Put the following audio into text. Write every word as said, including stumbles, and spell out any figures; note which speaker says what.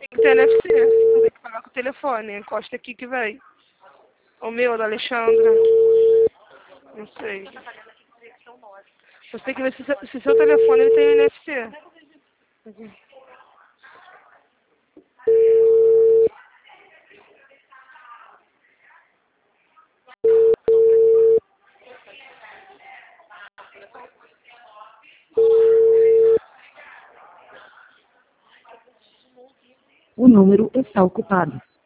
Speaker 1: Tem que ter N F C. Não tem que pagar com o telefone. Encosta aqui que vai. O meu, da Alexandra. Não sei. Você tem que ver se, se seu telefone ele tem N F C. Aqui.
Speaker 2: O número está ocupado.